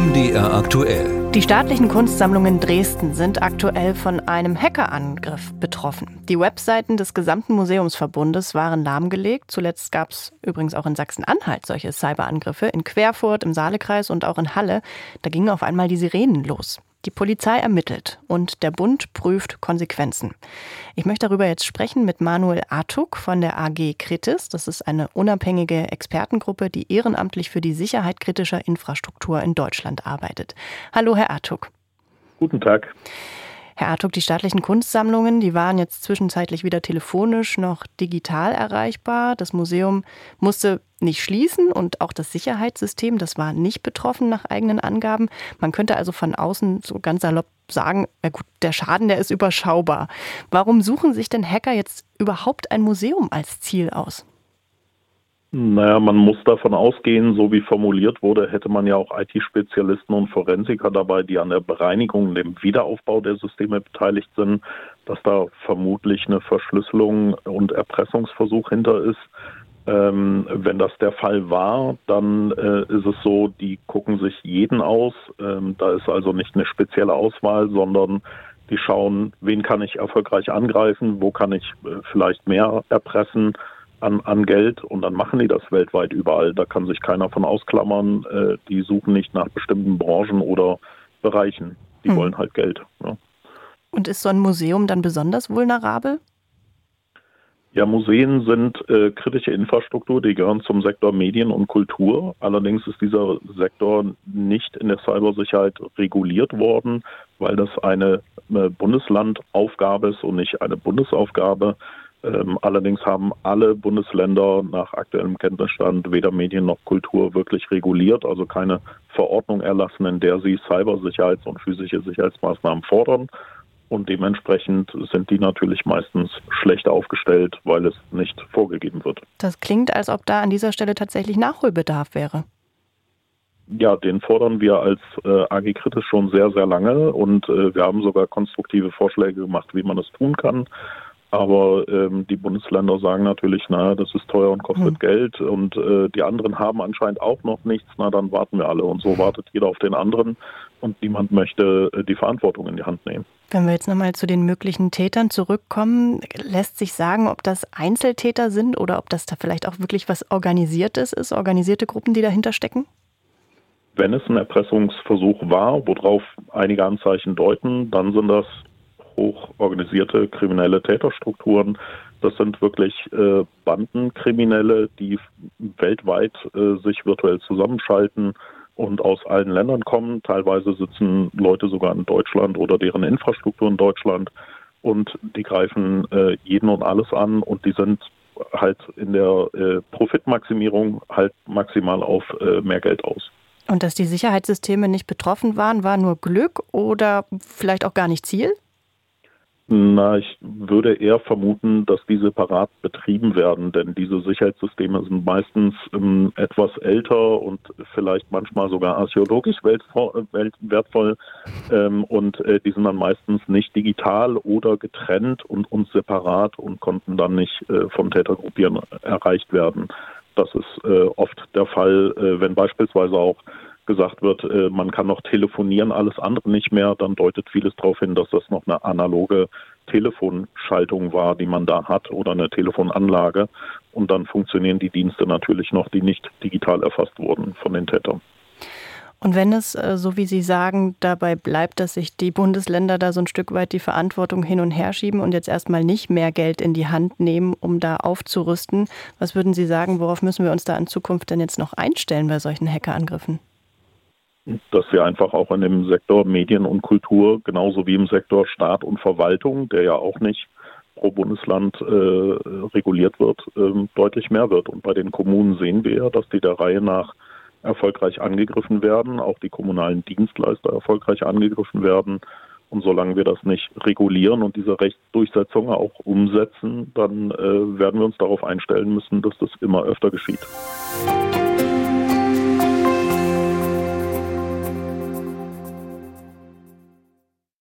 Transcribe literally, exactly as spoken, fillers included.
M D R aktuell. Die staatlichen Kunstsammlungen Dresden sind aktuell von einem Hackerangriff betroffen. Die Webseiten des gesamten Museumsverbundes waren lahmgelegt. Zuletzt gab es übrigens auch in Sachsen-Anhalt solche Cyberangriffe, in Querfurt, im Saalekreis und auch in Halle. Da gingen auf einmal die Sirenen los. Die Polizei ermittelt und der Bund prüft Konsequenzen. Ich möchte darüber jetzt sprechen mit Manuel Artuk von der A G Kritis. Das ist eine unabhängige Expertengruppe, die ehrenamtlich für die Sicherheit kritischer Infrastruktur in Deutschland arbeitet. Hallo, Herr Artuk. Guten Tag. Herr Artuk, die staatlichen Kunstsammlungen, die waren jetzt zwischenzeitlich weder telefonisch noch digital erreichbar. Das Museum musste nicht schließen und auch das Sicherheitssystem, das war nicht betroffen nach eigenen Angaben. Man könnte also von außen so ganz salopp sagen, ja gut, der Schaden, der ist überschaubar. Warum suchen sich denn Hacker jetzt überhaupt ein Museum als Ziel aus? Naja, man muss davon ausgehen, so wie formuliert wurde, hätte man ja auch I T-Spezialisten und Forensiker dabei, die an der Bereinigung und dem Wiederaufbau der Systeme beteiligt sind, dass da vermutlich eine Verschlüsselung und Erpressungsversuch hinter ist. Ähm, wenn das der Fall war, dann äh, ist es so, die gucken sich jeden aus. Ähm, da ist also nicht eine spezielle Auswahl, sondern die schauen, wen kann ich erfolgreich angreifen, wo kann ich äh, vielleicht mehr erpressen An, an Geld, und dann machen die das weltweit überall. Da kann sich keiner von ausklammern. Äh, die suchen nicht nach bestimmten Branchen oder Bereichen. Die hm. wollen halt Geld. Ja. Und ist so ein Museum dann besonders vulnerabel? Ja, Museen sind äh, kritische Infrastruktur, die gehören zum Sektor Medien und Kultur. Allerdings ist dieser Sektor nicht in der Cybersicherheit reguliert worden, weil das eine äh, Bundeslandaufgabe ist und nicht eine Bundesaufgabe. Ähm, allerdings haben alle Bundesländer nach aktuellem Kenntnisstand weder Medien noch Kultur wirklich reguliert, also keine Verordnung erlassen, in der sie Cybersicherheits- und physische Sicherheitsmaßnahmen fordern. Und dementsprechend sind die natürlich meistens schlechter aufgestellt, weil es nicht vorgegeben wird. Das klingt, als ob da an dieser Stelle tatsächlich Nachholbedarf wäre. Ja, den fordern wir als äh, A G Kritis schon sehr, sehr lange, und äh, wir haben sogar konstruktive Vorschläge gemacht, wie man das tun kann. Aber ähm, die Bundesländer sagen natürlich, na, das ist teuer und kostet hm. Geld, und äh, die anderen haben anscheinend auch noch nichts, na, dann warten wir alle. Und so wartet jeder auf den anderen, und niemand möchte äh, die Verantwortung in die Hand nehmen. Wenn wir jetzt nochmal zu den möglichen Tätern zurückkommen, lässt sich sagen, ob das Einzeltäter sind oder ob das da vielleicht auch wirklich was Organisiertes ist, organisierte Gruppen, die dahinter stecken? Wenn es ein Erpressungsversuch war, worauf einige Anzeichen deuten, dann sind das hochorganisierte kriminelle Täterstrukturen. Das sind wirklich äh, Bandenkriminelle, die weltweit äh, sich virtuell zusammenschalten und aus allen Ländern kommen. Teilweise sitzen Leute sogar in Deutschland oder deren Infrastruktur in Deutschland, und die greifen äh, jeden und alles an, und die sind halt in der äh, Profitmaximierung halt maximal auf äh, mehr Geld aus. Und dass die Sicherheitssysteme nicht betroffen waren, war nur Glück oder vielleicht auch gar nicht Ziel? Na, ich würde eher vermuten, dass die separat betrieben werden, denn diese Sicherheitssysteme sind meistens ähm, etwas älter und vielleicht manchmal sogar archäologisch weltvoll, wertvoll ähm, und äh, die sind dann meistens nicht digital oder getrennt und, und separat und konnten dann nicht äh, vom Tätergruppieren erreicht werden. Das ist äh, oft der Fall, äh, wenn beispielsweise auch gesagt wird, äh, man kann noch telefonieren, alles andere nicht mehr, dann deutet vieles darauf hin, dass das noch eine analoge Telefonschaltung war, die man da hat, oder eine Telefonanlage, und dann funktionieren die Dienste natürlich noch, die nicht digital erfasst wurden von den Tätern. Und wenn es, so wie Sie sagen, dabei bleibt, dass sich die Bundesländer da so ein Stück weit die Verantwortung hin und her schieben und jetzt erstmal nicht mehr Geld in die Hand nehmen, um da aufzurüsten, was würden Sie sagen, worauf müssen wir uns da in Zukunft denn jetzt noch einstellen bei solchen Hackerangriffen? Dass wir einfach auch in dem Sektor Medien und Kultur, genauso wie im Sektor Staat und Verwaltung, der ja auch nicht pro Bundesland äh, reguliert wird, äh, deutlich mehr wird. Und bei den Kommunen sehen wir ja, dass die der Reihe nach erfolgreich angegriffen werden, auch die kommunalen Dienstleister erfolgreich angegriffen werden. Und solange wir das nicht regulieren und diese Rechtsdurchsetzung auch umsetzen, dann äh, werden wir uns darauf einstellen müssen, dass das immer öfter geschieht.